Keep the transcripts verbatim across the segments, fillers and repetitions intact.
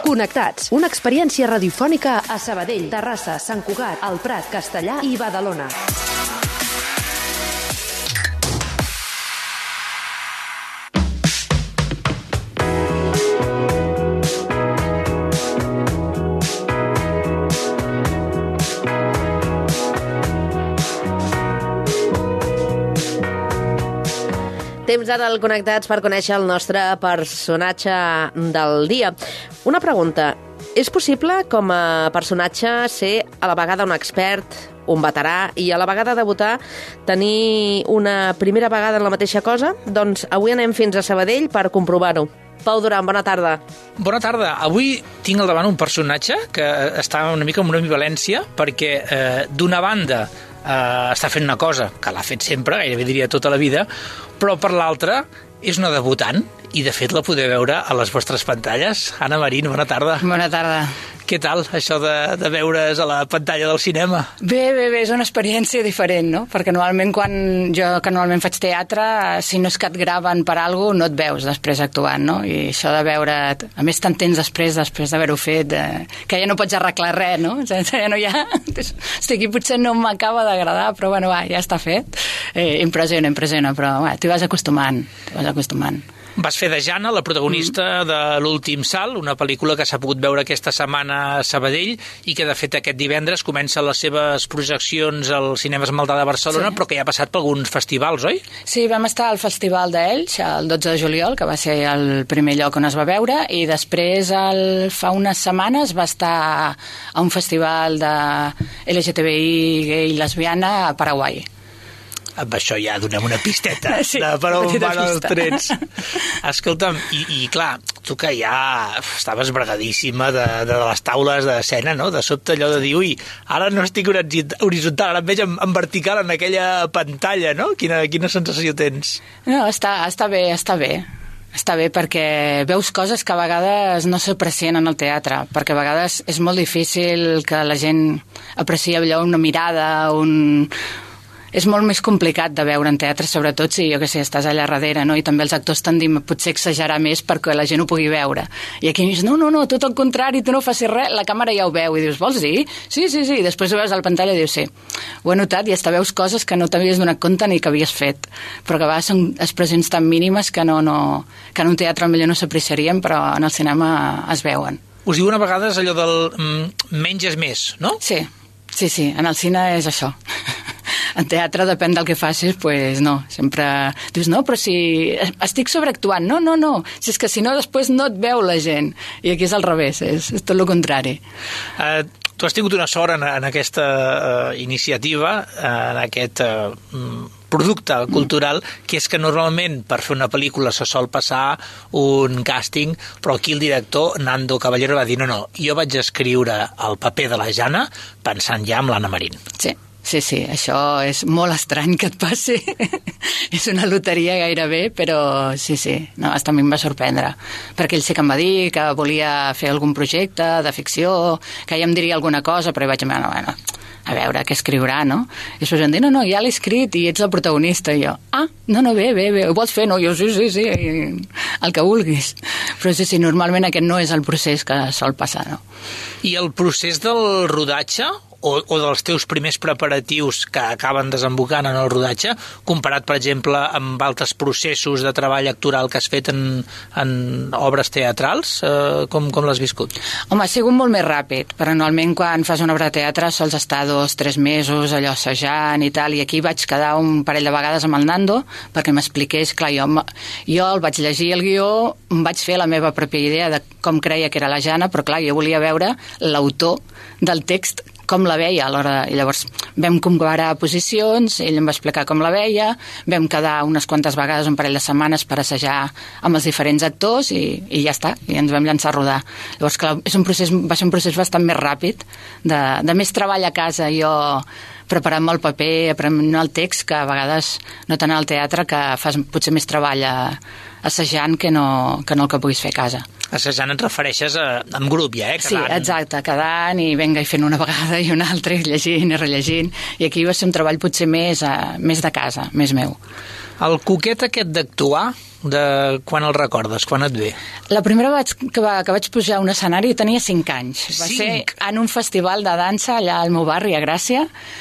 Connectats, una experiència radiofònica a Sabadell, Terrassa, Sant Cugat, El Prat, Castellar i Badalona. Temps ara al Connectats per conèixer el nostre personatge del dia. Una pregunta. És possible, com a personatge, ser a la vegada un expert, un veterà i a la vegada debutar, tenir una primera vegada en la mateixa cosa? Doncs avui anem fins a Sabadell per comprovar-ho. Pau Duran, bona tarda. Bona tarda. Avui tinc al davant un personatge que està una mica en una ambivalència perquè, eh, d'una banda, eh, està fent una cosa que l'ha fet sempre, gairebé diria tota la vida, però per l'altra és una debutant i de fet la podeu veure a les vostres pantalles. Anna Marín, bona tarda. Bona tarda. Què tal, això de, de veure's a la pantalla del cinema? Bé, bé, bé, és una experiència diferent, no? Perquè normalment quan jo que normalment faig teatre, si no és que et graven per alguna cosa, no et veus després actuant, no? I això de veure... A més, tant temps després, després d'haver-ho fet, eh, que ja no pots arreglar res, no? Ja no hi ha... Hosti, aquí potser no m'acaba d'agradar, però bueno, va, ja està fet. Eh, impressiona, impressiona, però va, t'hi vas acostumant, t'hi vas acostumant. Vas fer de Jana, la protagonista mm. de L'últim salt, una pel·lícula que s'ha pogut veure aquesta setmana a Sabadell i que, de fet, aquest divendres comença les seves projeccions als cinemes Maldà de Barcelona, sí. Però que ja ha passat per alguns festivals, oi? Sí, vam estar al Festival d'Elx, el dotze de juliol, que va ser el primer lloc on es va veure, i després, el, fa unes setmanes, va estar a un festival de L G T B I gay i lesbiana a Paraguai. Amb això ja donem una pisteta sí, de per on van els pista. trets. Escolta'm, i, i clar, tu que ja estaves bregadíssima de, de les taules d'escena, no? De sobte allò de dir, ui, ara no estic horitzontal, ara em veig en, en vertical en aquella pantalla, no? Quina, quina sensació tens? No, està, està bé, està bé. Està bé perquè veus coses que a vegades no s'aprecien en el teatre, perquè a vegades és molt difícil que la gent apreciï allò una mirada, un... És molt més complicat de veure en teatre, sobretot si, jo què sé, estàs allà darrere, no? I també els actors tendim a potser exagerar més perquè la gent ho pugui veure. I aquí dius, no, no, no, tot el contrari, tu no facis res, la càmera ja ho veu. I dius, vols dir? Sí, sí, sí. I després ho veus a la pantalla i dius, sí. Ho he notat i hasta veus coses que no t'havies donat compte ni que havies fet. Però que a vegades són expressions tan mínimes que, no, no, que en un teatre millor no s'apreciarien, però en el cinema es veuen. Us diuen a vegades allò del mm, menys és més, no? Sí, sí, sí. En el cine és això. En teatre, depèn del que facis, pues no, sempre dius, no, però si estic sobreactuant, no, no, no, si és que si no després no et veu la gent, i aquí és al revés, és, és tot el contrari. Uh, tu has tingut una sort en, en aquesta uh, iniciativa, uh, en aquest uh, producte cultural, que és que normalment per fer una pel·lícula se sol passar un càsting, però aquí el director, Nando Caballero, va dir, no, no, jo vaig escriure el paper de la Jana pensant ja en l'Anna Marín. Sí. Sí, sí, això és molt estrany que et passi. És una loteria gairebé, però sí, sí, no, hasta a mi em va sorprendre. Perquè ell sí que em va dir que volia fer algun projecte de ficció, que ja em diria alguna cosa, però vaig dir, no, bueno, a veure què escriurà, no? I després em diu, no, no, ja l'he escrit i ets el protagonista. I jo, ah, no, no, bé, bé, bé, ho vols fer? No, jo, sí, sí, sí, el que vulguis. Però sí, sí, normalment aquest no és el procés que sol passar, no? I el procés del rodatge, o, o dels teus primers preparatius que acaben desembocant en el rodatge, comparat, per exemple, amb altres processos de treball actoral que has fet en, en obres teatrals, eh, com, com l'has viscut? Home, ha sigut molt més ràpid, però normalment quan fas una obra de teatre sols estar dos, tres mesos allò assajant i tal, i aquí vaig quedar un parell de vegades amb el Nando perquè m'expliqués, clar, jo, jo el vaig llegir el guió, em vaig fer la meva pròpia idea de com creia que era la Jana, però clar, jo volia veure l'autor del text com la veia a l'hora de... I llavors vam comparar posicions, ell em va explicar com la veia, vam quedar unes quantes vegades, un parell de setmanes per assajar amb els diferents actors i, i ja està, i ens vam llançar a rodar. Llavors, clar, és un procés, va ser un procés bastant més ràpid, de, de més treball a casa, jo preparant-me el paper, aprenent el text, que a vegades no tant al teatre, que fas potser més treball a, assajant que no, que no el que puguis fer a casa. Assajant et refereixes a, en grup ja, eh? Quedant. Sí, exacte, quedant i venga i fent una vegada i una altra i llegint i rellegint, i aquí va ser un treball potser més, uh, més de casa, més meu. El coquet aquest d'actuar, de quan el recordes, quan et ve? La primera vaig, que, va, que vaig pujar a un escenari tenia cinc anys. Va Cinc? ser en un festival de dansa allà al meu barri, a Gràcia,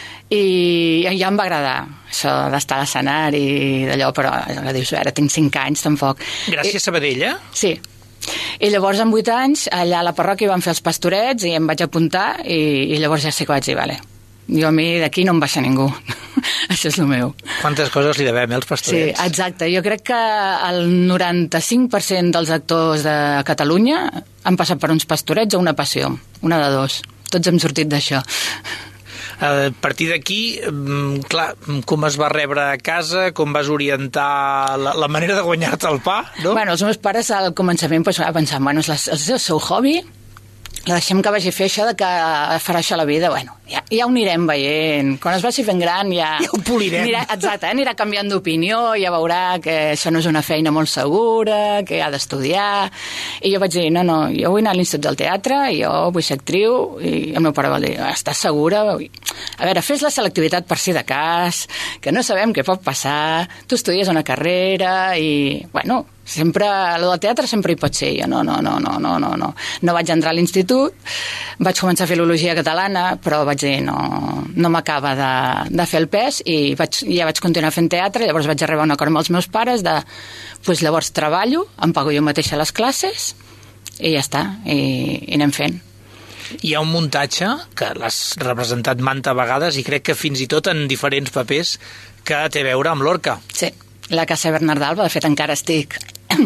i ja em va agradar això d'estar a l'escenari i d'allò, però ara dius, ara tinc cinc anys, tampoc. Gràcia a Sabadell, eh? Sí. I llavors, amb vuit anys, allà a la parròquia van fer els pastorets i em vaig apuntar i, i llavors ja sé que vaig dir, vale, jo a mi d'aquí no em baixa ningú. Això és el meu. Quantes coses li devem, eh, els pastorets. Sí, exacte. Jo crec que el noranta-cinc per cent dels actors de Catalunya han passat per uns pastorets o una passió, una de dos. Tots hem sortit d'això. A partir d'aquí, clar, com es va rebre a casa, com vas orientar la, la manera de guanyar-te el pa, no? Bueno, els meus pares al començament pues, pensaven, bueno, és, la, és el seu hobby, la deixem que vagi a fer això de que farà això a la vida, bueno, ja, ja ho anirem veient. Quan es vagi fent gran ja... Ja ho polirem. Anirà, exacte, anirà canviant d'opinió, ja veurà que això no és una feina molt segura, que ha d'estudiar... I jo vaig dir, no, no, jo vull anar a l'Institut del Teatre, jo vull ser actriu, i el meu pare va dir, estàs segura? A veure, fes la selectivitat per si de cas, que no sabem què pot passar, tu estudies una carrera i, bueno... Sempre, lo del teatre sempre hi pot ser. Jo no, no, no, no, no, no, no. No vaig entrar a l'institut, vaig començar filologia catalana, però vaig dir, no, no m'acaba de, de fer el pes i vaig, ja vaig continuar fent teatre, llavors vaig arribar a un acord amb els meus pares de, pues llavors treballo, em pago jo mateixa les classes i ja està, i, i anem fent. Hi ha un muntatge que l'has representat manta vegades i crec que fins i tot en diferents papers que té a veure amb Lorca. Sí, la Casa Bernat d'Alba, de fet encara estic...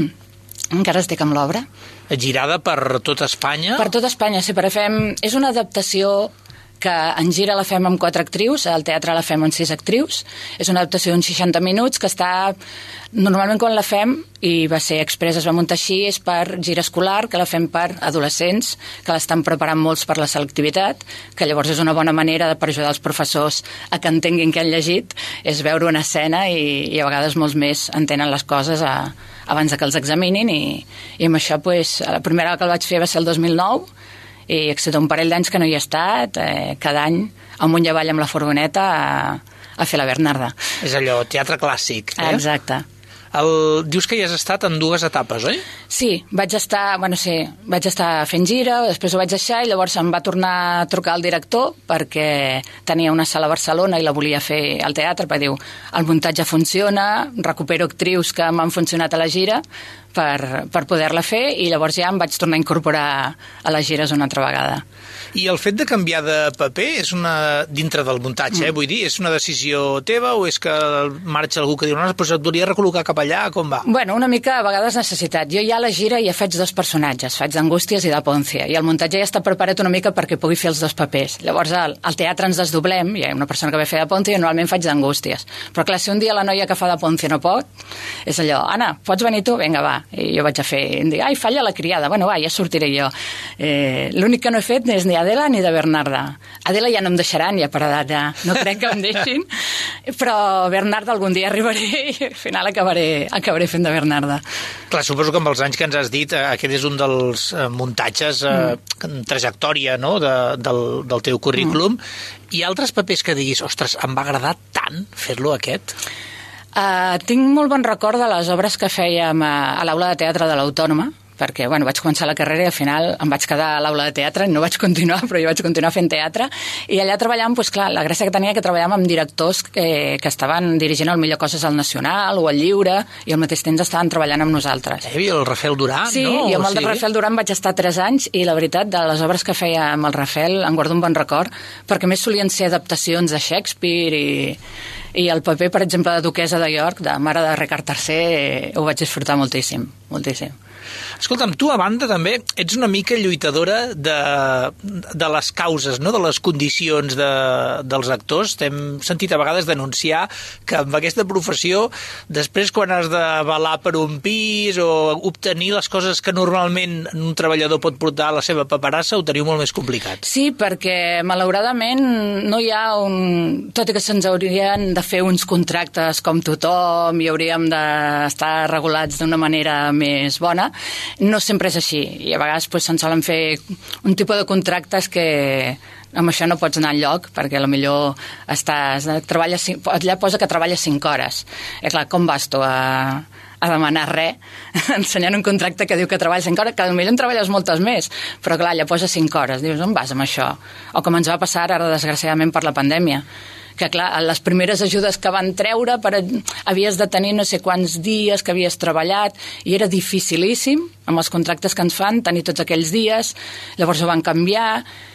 encara estic amb l'obra. Girada per tot Espanya? Per tot Espanya, sí, perquè fem... És una adaptació que en gira la fem amb quatre actrius, al teatre la fem amb sis actrius. És una adaptació d'uns seixanta minuts que està... Normalment quan la fem, i va ser express, es va muntar així, és per gira escolar, que la fem per adolescents, que l'estan preparant molts per la selectivitat, que llavors és una bona manera de, per ajudar els professors a que entenguin què han llegit, és veure una escena i, i a vegades molts més entenen les coses a, abans de que els examinin i, i amb això, pues, la primera que el vaig fer va ser el dos mil nou i excepte un parell d'anys que no hi he estat, eh, cada any amunt i avall amb la furgoneta a, a fer la Bernarda. És allò, teatre clàssic. Eh? Exacte. El, dius que hi has estat en dues etapes, oi? Sí, vaig estar, bueno, sí, vaig estar fent gira, després ho vaig deixar i llavors em va tornar a trucar el director perquè tenia una sala a Barcelona i la volia fer al teatre, perquè diu, el muntatge funciona, recupero actrius que m'han funcionat a la gira per, per poder-la fer i llavors ja em vaig tornar a incorporar a les gires una altra vegada. I el fet de canviar de paper és una... dintre del muntatge, eh? Vull dir, és una decisió teva o és que marxa algú que diu no, doncs et volia recol·locar cap allà, com va? Bueno, una mica a vegades necessitat. Jo ja a la gira ja faig dos personatges, faig d'Angústies i de Pòncia, i el muntatge ja està preparat una mica perquè pugui fer els dos papers. Llavors al, al teatre ens desdoblem, hi ha una persona que ve a fer de Pòncia i normalment faig d'Angústies. Però clar, si un dia la noia que fa de Pòncia no pot, és allò, Anna, pots venir tu? Vinga, va. I jo vaig a fer, i em dic, ai, falla la criada, bueno, va, ja sortiré jo. Eh, L'únic que no he fet és ni Adela ni de Bernarda. Adela ja no em deixaran, ja per edat, ja. No crec que em deixin, però Bernarda algun dia arribaré i al final acabaré, acabaré fent de Bernarda. Clar, suposo que amb els anys que ens has dit, aquest és un dels eh, muntatges, eh, mm. trajectòria, no?, de, del, del teu currículum. Mm. Hi ha altres papers que diguis, ostres, em va agradar tant fer-lo aquest? Uh, tinc molt bon record de les obres que fèiem a, a l'aula de teatre de l'Autònoma, perquè bueno, vaig començar la carrera i al final em vaig quedar a l'aula de teatre, no vaig continuar, però jo vaig continuar fent teatre, i allà treballàvem, doncs clar, la gràcia que tenia que treballàvem amb directors que, que estaven dirigint el millor coses al Nacional o al Lliure, i al mateix temps estaven treballant amb nosaltres. Hi havia el Rafael Duran, sí, no? Sí, jo amb el sí. Rafael Duran vaig estar tres anys, i la veritat, de les obres que feia amb el Rafael em guardo un bon record, perquè més solien ser adaptacions de Shakespeare i... I el paper, per exemple, de Duquesa de York, de mare de Ricard tercer, ho vaig disfrutar moltíssim, moltíssim. Escolta'm, tu a banda també ets una mica lluitadora de, de les causes, no?, de les condicions de, dels actors. T'hem sentit a vegades denunciar que amb aquesta professió, després quan has de valar per un pis o obtenir les coses que normalment un treballador pot portar a la seva paperassa, ho teniu molt més complicat. Sí, perquè malauradament no hi ha un... Tot i que se'ns haurien de fer uns contractes com tothom i hauríem d'estar regulats d'una manera més bona, no sempre és així, i a vegades pues, se'n solen fer un tipus de contractes que amb això no pots anar enlloc, perquè potser estàs, treballes, allà posa que treballes cinc hores. I clar, com vas tu a, a demanar res, ensenyant un contracte que diu que treballes cinc hores, que potser en treballes moltes més, però clar, allà posa cinc hores, dius, on vas amb això? O com ens va passar ara, desgraciadament, per la pandèmia, que clar, les primeres ajudes que van treure per, havies de tenir no sé quants dies que havies treballat i era dificilíssim, amb els contractes que ens fan, tenir tots aquells dies, llavors ho van canviar,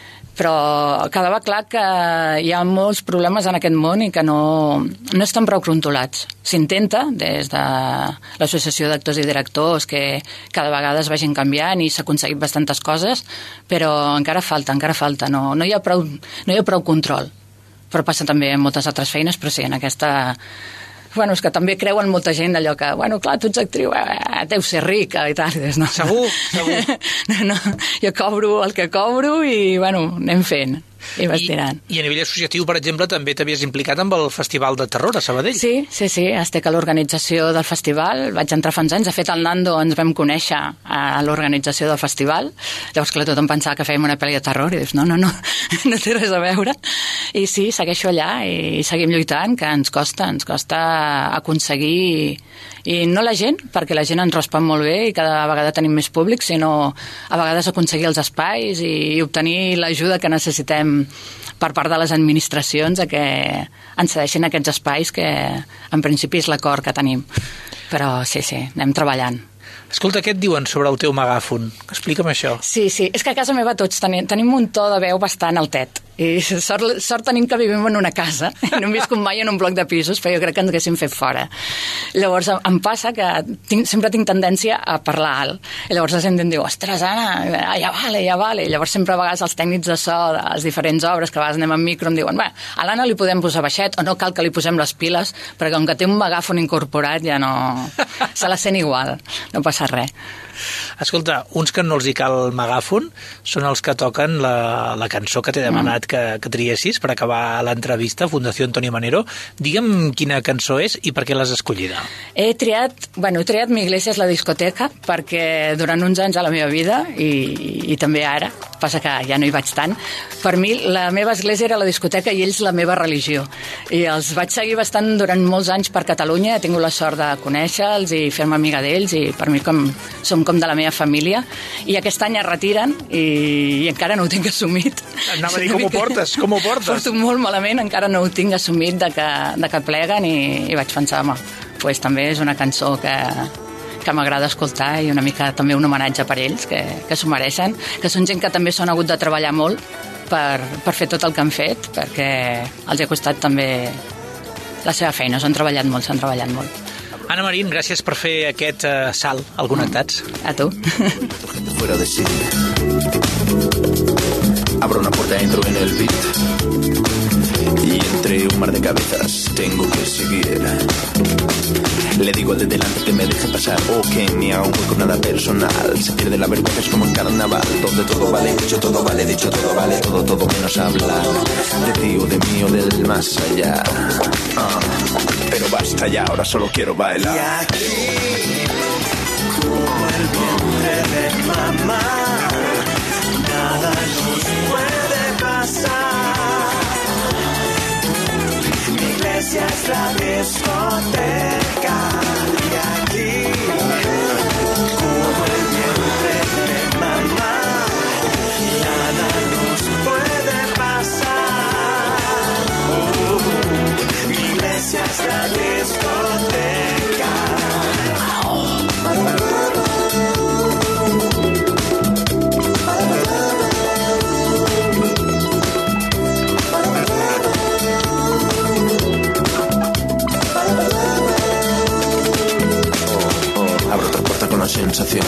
però quedava clar que hi ha molts problemes en aquest món i que no, no estan prou controlats. S'intenta des de l'Associació d'Actors i Directors que cada vegada es vagin canviant i s'ha aconseguit bastantes coses, però encara falta, encara falta, no, no, hi ha prou, no hi ha prou control. Però passa també en moltes altres feines, però sí, en aquesta... Bueno, és que també creuen molta gent allò que, bueno, clar, tu ets actriu, eh, deu ser rica i tal. Dius, no. Segur, segur. No, no, jo cobro el que cobro i, bueno, anem fent. I vas tirant. I, I a nivell associatiu, per exemple, també t'havies implicat amb el Festival de Terror a Sabadell. Sí, sí, sí, estic a l'organització del festival, vaig entrar fa uns anys, de fet el Nando ens vam conèixer a l'organització del festival, llavors clar, tothom pensava que fèiem una pel·li de terror i dius, no, no, no, no té res a veure. I sí, segueixo allà i seguim lluitant, que ens costa, ens costa aconseguir, i no la gent, perquè la gent ens respon molt bé i cada vegada tenim més públic, sinó a vegades aconseguir els espais i, i obtenir l'ajuda que necessitem per part de les administracions a que ens cedeixin aquests espais que en principi és l'acord que tenim. Però sí, sí, anem treballant. Escolta, què et diuen sobre el teu megàfon? Explica'm això. Sí, sí, és que a casa meva tots tenim, tenim un to de veu bastant altet. I sort, sort tenim que vivim en una casa i no hem viscut mai en un bloc de pisos, però jo crec que ens haguéssim fet fora. Llavors em passa que tinc, sempre tinc tendència a parlar alt. I llavors la gent em diu, ostres, Anna, ja vale, ja vale. I llavors sempre a vegades els tècnics de so de les diferents obres, que a vegades anem en micro, em diuen, bé, a l'Anna li podem posar baixet o no cal que li posem les piles, perquè com que té un megàfon incorporat ja no... se la sent igual, no passa res. Escolta, uns que no els hi cal megàfon són els que toquen la, la cançó que t'he demanat mm. que, que triessis per acabar l'entrevista, Fundació Antonio Manero. Digue'm quina cançó és i per què l'has escollida. He triat, bueno, he triat Mi Iglesia és la discoteca perquè durant uns anys a la meva vida i, i també ara, passa que ja no hi vaig tant, per mi la meva església era la discoteca i ells la meva religió. I els vaig seguir bastant durant molts anys per Catalunya, he tingut la sort de conèixer-los i fer-me amiga d'ells i per mi com, som com de la meva família, i aquest any es retiren i, i encara no ho tinc assumit. Anava a dir, com ho portes? Com ho portes? Porto molt malament, encara no ho tinc assumit de que, de que pleguen i, i vaig pensar, home, pues, també és una cançó que, que m'agrada escoltar i una mica també un homenatge per ells, que, que s'ho mereixen, que són gent que també s'han hagut de treballar molt per, per fer tot el que han fet, perquè els ha costat també la seva feina, s'han treballat molt, s'han treballat molt. Anna Marín, gràcies per fer aquest uh, salt al Connectats. A tu. Fuera de sí. Abro una puerta, entro en el beat y entre un mar de cabezas tengo que seguir. Le digo al de delante que me deje pasar o que me haga un hueco, nada personal. Se pierde la vergüenza, es como en carnaval, donde todo vale, dicho todo vale, dicho todo vale, todo, todo menos hablar de ti o de mí o del más allá. Uh, pero basta ya, ahora solo quiero bailar. Y aquí, como el vientre de mamá, nada nos puede pasar. Mi iglesia es la discoteca. Y aquí, como el vientre de mamá, nada nos puede pasar. Oh, mi iglesia es la discoteca. Abro otra puerta con la sensación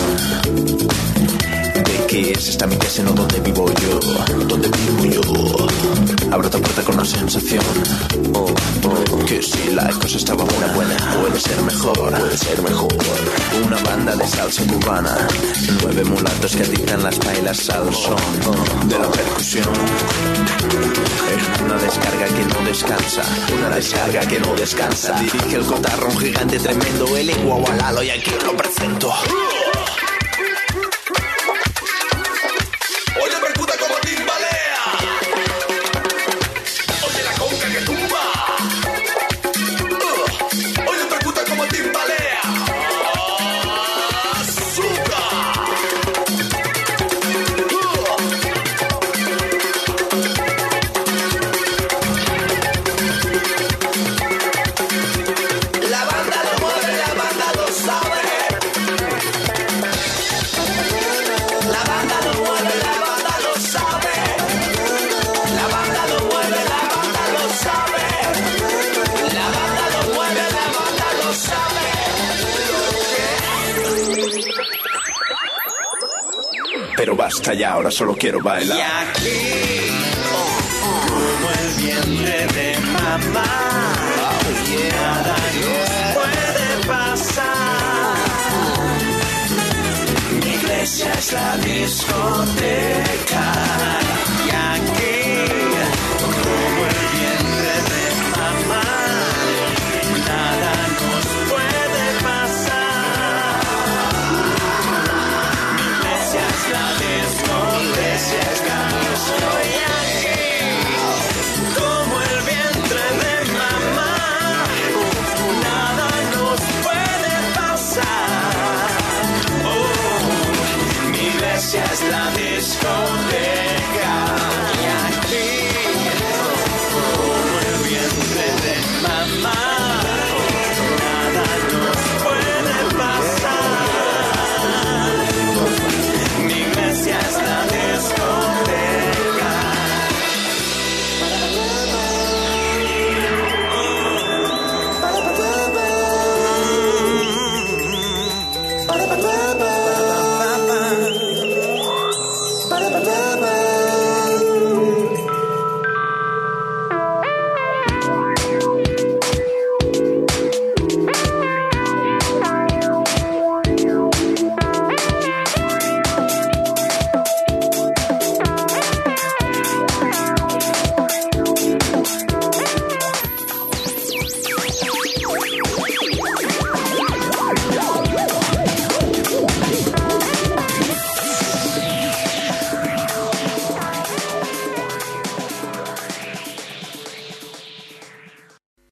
de que es esta mi casa, no donde vivo yo, donde vivo yo. Abro otra puerta con la sensación oh, oh, que si la cosa estaba buena, buena, puede ser mejor, puede ser mejor. Una banda de salsa cubana, nueve mulatos que dictan las bailas al son de la percusión. Es una descarga que no descansa, una descarga que no descansa. Dirige el cotarro, un gigante tremendo, el Iguagualalo, y aquí lo presento. Oye, percuta como timbalea. Oye, la conga que tumba. Uh, oye, percuta como timbalea. Pero basta ya, ahora solo quiero bailar. Y aquí, como el vientre de mamá, nada nos puede pasar. Mi iglesia es la discoteca. Y aquí, como el vientre de mamá, nada nos puede pasar. Mi iglesia es la discoteca. Estoy aquí, como el vientre de mamá, nada nos puede pasar. Oh, mi iglesia es la discoteca.